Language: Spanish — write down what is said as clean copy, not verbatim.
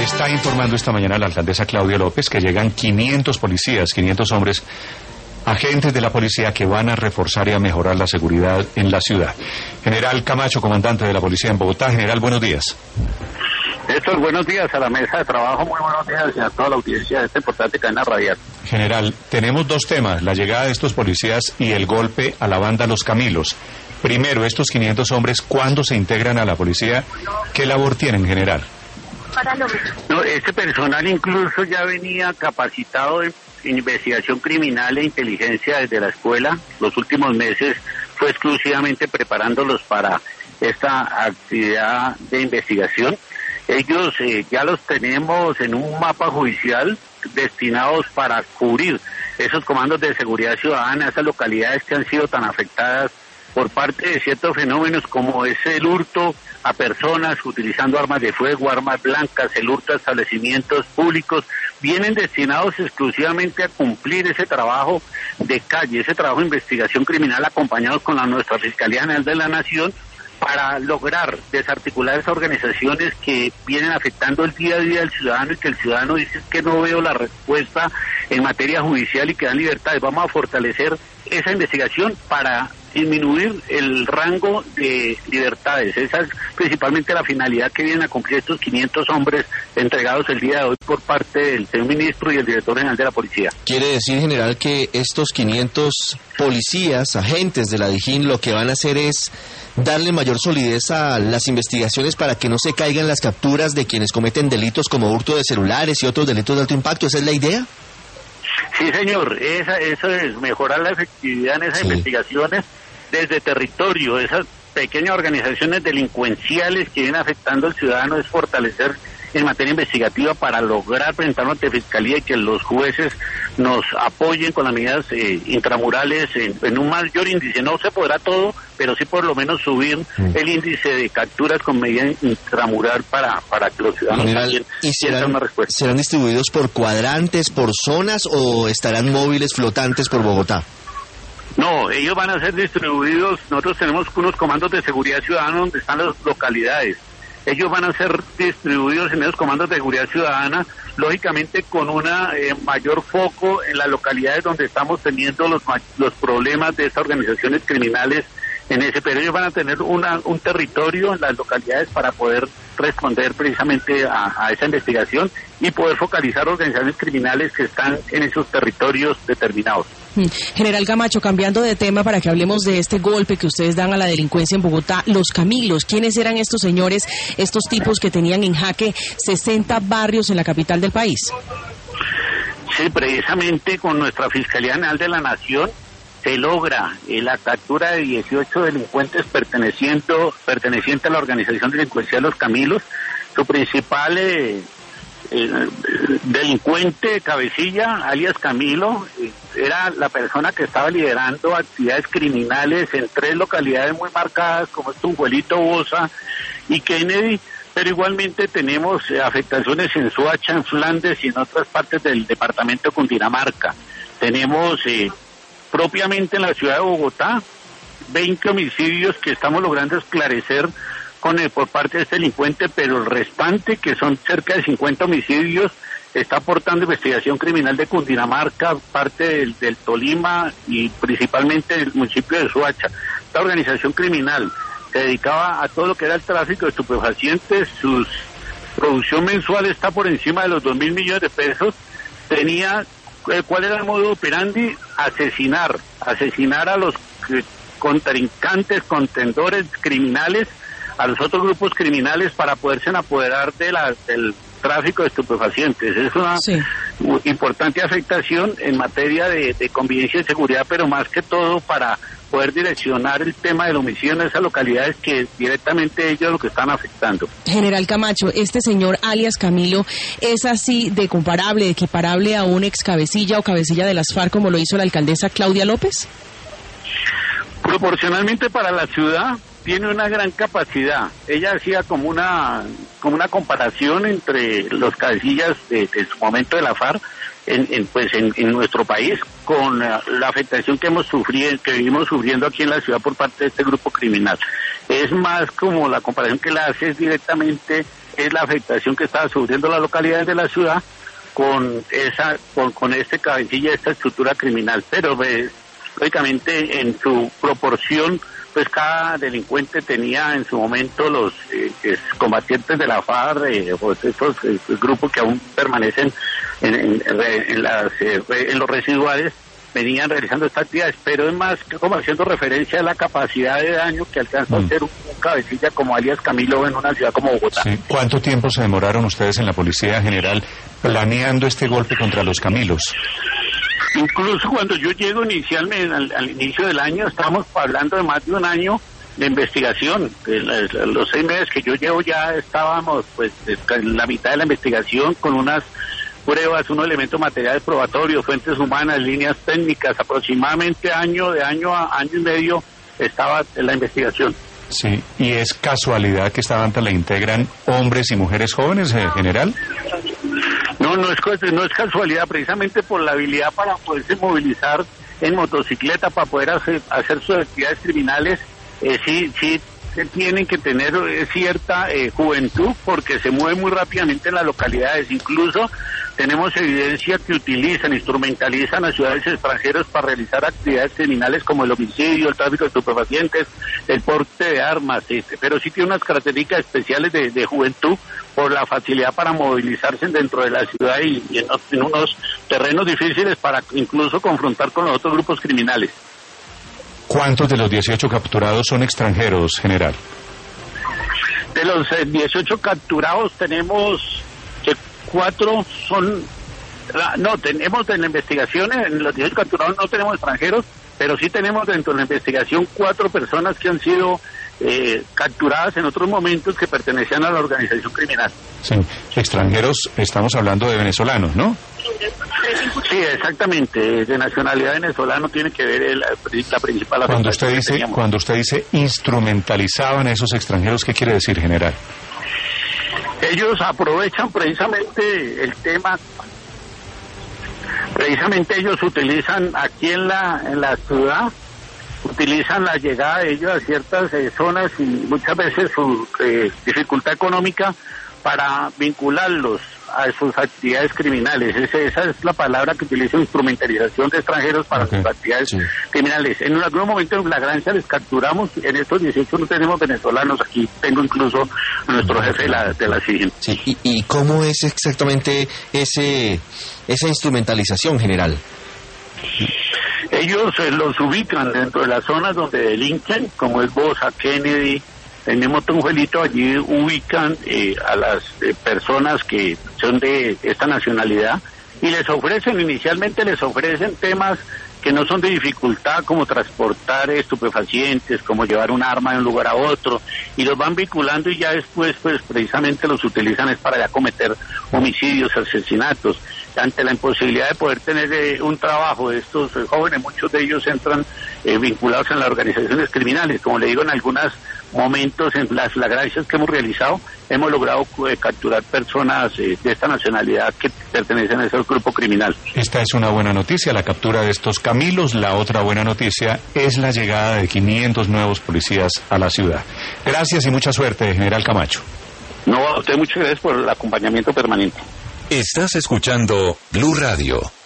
Está informando esta mañana la alcaldesa Claudia López que llegan 500 policías, 500 hombres, agentes de la policía que van a reforzar y a mejorar la seguridad en la ciudad. General Camacho, comandante de la policía en Bogotá. General, buenos días. Néstor, buenos días a la mesa de trabajo, muy buenos días y a toda la audiencia de esta importante cadena radial. General, tenemos dos temas, la llegada de estos policías y el golpe a la banda Los Camilos. Primero, estos 500 hombres, ¿cuándo se integran a la policía? ¿Qué labor tienen, general? No, este personal incluso ya venía capacitado en investigación criminal e inteligencia desde la escuela. Los últimos meses fue exclusivamente preparándolos para esta actividad de investigación. Ellos ya los tenemos en un mapa judicial destinados para cubrir esos comandos de seguridad ciudadana, esas localidades que han sido tan afectadas por parte de ciertos fenómenos como es el hurto a personas utilizando armas de fuego, armas blancas, el hurto a establecimientos públicos. Vienen destinados exclusivamente a cumplir ese trabajo de calle, ese trabajo de investigación criminal acompañados con nuestra Fiscalía General de la Nación, para lograr desarticular esas organizaciones que vienen afectando el día a día del ciudadano y que el ciudadano dice que no veo la respuesta en materia judicial y que dan libertades. Vamos a fortalecer esa investigación para disminuir el rango de libertades. Esa es principalmente la finalidad que vienen a cumplir estos 500 hombres entregados el día de hoy por parte del señor ministro y el director general de la policía. Quiere decir, general, que estos 500 policías, agentes de la DIJÍN, lo que van a hacer es darle mayor solidez a las investigaciones para que no se caigan las capturas de quienes cometen delitos como hurto de celulares y otros delitos de alto impacto. ¿Esa es la idea? Sí, señor, eso es mejorar la efectividad en esas investigaciones desde territorio. Esas pequeñas organizaciones delincuenciales que vienen afectando al ciudadano es fortalecer en materia investigativa para lograr presentarnos ante Fiscalía y que los jueces nos apoyen con las medidas intramurales en un mayor índice. No se podrá todo, pero sí por lo menos subir el índice de capturas con medida intramural para que los ciudadanos también tengan una respuesta. ¿Serán distribuidos por cuadrantes, por zonas o estarán móviles flotantes por Bogotá? No, ellos van a ser distribuidos. Nosotros tenemos unos comandos de seguridad ciudadana donde están las localidades. Ellos van a ser distribuidos en esos comandos de seguridad ciudadana, lógicamente con una mayor foco en las localidades donde estamos teniendo los problemas de estas organizaciones criminales en ese periodo. Ellos van a tener un territorio en las localidades para poder responder precisamente a esa investigación y poder focalizar organizaciones criminales que están en esos territorios determinados. General Camacho, cambiando de tema para que hablemos de este golpe que ustedes dan a la delincuencia en Bogotá, Los Camilos, ¿quiénes eran estos señores, estos tipos que tenían en jaque 60 barrios en la capital del país? Sí, precisamente con nuestra Fiscalía General de la Nación se logra la captura de 18 delincuentes pertenecientes a la organización delincuencial Los Camilos. Su principal delincuente cabecilla, alias Camilo, era la persona que estaba liderando actividades criminales en 3 localidades muy marcadas como Tunjuelito, Bosa y Kennedy, pero igualmente tenemos afectaciones en Soacha, en Flandes y en otras partes del departamento de Cundinamarca. Tenemos propiamente en la ciudad de Bogotá 20 homicidios que estamos logrando esclarecer por parte de este delincuente, pero el restante, que son cerca de 50 homicidios, está aportando investigación criminal de Cundinamarca, parte del Tolima y principalmente del municipio de Soacha. Esta organización criminal se dedicaba a todo lo que era el tráfico de estupefacientes. Su producción mensual está por encima de los 2.000 millones de pesos. Tenía, ¿cuál era el modo operandi? Asesinar a los contrincantes, contendores criminales, a los otros grupos criminales para poderse apoderar del tráfico de estupefacientes. Es una importante afectación en materia de convivencia y seguridad, pero más que todo para poder direccionar el tema del homicidio en esas localidades que directamente ellos lo que están afectando. General Camacho, este señor alias Camilo es así de comparable, de equiparable a un ex cabecilla o cabecilla de las FARC como lo hizo la alcaldesa Claudia López. Proporcionalmente para la ciudad tiene una gran capacidad. Ella hacía como una comparación entre los cabecillas de su momento de la FARC en nuestro país con la afectación que vivimos sufriendo aquí en la ciudad por parte de este grupo criminal. Es más como la comparación que la hace es directamente es la afectación que estaba sufriendo las localidades de la ciudad con este cabecilla, esta estructura criminal. Pero lógicamente en su proporción, pues cada delincuente tenía en su momento los combatientes de la FARC, pues estos grupos que aún permanecen en los residuales, venían realizando estas actividades, pero es más que como haciendo referencia a la capacidad de daño que alcanza a hacer un cabecilla como alias Camilo en una ciudad como Bogotá. Sí. ¿Cuánto tiempo se demoraron ustedes en la Policía General planeando este golpe contra los Camilos? Incluso cuando yo llego inicialmente, al inicio del año, estábamos hablando de más de un año de investigación. Los 6 meses que yo llevo ya estábamos pues en la mitad de la investigación con unas pruebas, unos elementos materiales probatorios, fuentes humanas, líneas técnicas, aproximadamente año a año y medio estaba en la investigación. Sí, ¿y es casualidad que esta banda la integran hombres y mujeres jóvenes en general? No es casualidad, precisamente por la habilidad para poderse movilizar en motocicleta, para poder hacer sus actividades criminales, sí tienen que tener cierta juventud, porque se mueven muy rápidamente en las localidades. Incluso tenemos evidencia que instrumentalizan a ciudadanos extranjeros para realizar actividades criminales como el homicidio, el tráfico de estupefacientes, el porte de armas, pero sí tiene unas características especiales de juventud por la facilidad para movilizarse dentro de la ciudad y en unos terrenos difíciles para incluso confrontar con los otros grupos criminales. ¿Cuántos de los 18 capturados son extranjeros, general? De los 18 capturados tenemos que 4 son... No, tenemos en la investigación, en los 18 capturados no tenemos extranjeros, pero sí tenemos dentro de la investigación 4 personas que han sido capturadas en otros momentos que pertenecían a la organización criminal. Sí, extranjeros, estamos hablando de venezolanos, ¿no? Sí, exactamente, de nacionalidad venezolana tiene que ver la principal... Cuando usted dice instrumentalizaban a esos extranjeros, ¿qué quiere decir, general? Ellos aprovechan precisamente el tema, ellos utilizan aquí en la ciudad, utilizan la llegada de ellos a ciertas zonas y muchas veces su dificultad económica para vincularlos a sus actividades criminales. Esa es la palabra que utiliza, instrumentalización de extranjeros para sus actividades criminales. En algún momento en Flagrancia les capturamos, en estos 18 no tenemos venezolanos aquí, tengo incluso a nuestro jefe de la CIGIN. Sí, ¿y cómo es exactamente esa instrumentalización, general? Ellos los ubican dentro de las zonas donde delinquen, como es Bosa, Kennedy, tenemos Tunjuelito, allí ubican a las personas que son de esta nacionalidad y inicialmente les ofrecen temas que no son de dificultad, como transportar estupefacientes, como llevar un arma de un lugar a otro, y los van vinculando y ya después pues precisamente los utilizan es para ya cometer homicidios, asesinatos. Ante la imposibilidad de poder tener un trabajo de estos jóvenes, muchos de ellos entran vinculados en las organizaciones criminales. Como le digo, en algunos momentos, en las flagrancias que hemos realizado, hemos logrado capturar personas de esta nacionalidad que pertenecen a ese grupo criminal. Esta es una buena noticia, la captura de estos Camilos. La otra buena noticia es la llegada de 500 nuevos policías a la ciudad. Gracias y mucha suerte, general Camacho. No, a usted muchas gracias por el acompañamiento permanente. Estás escuchando Blue Radio.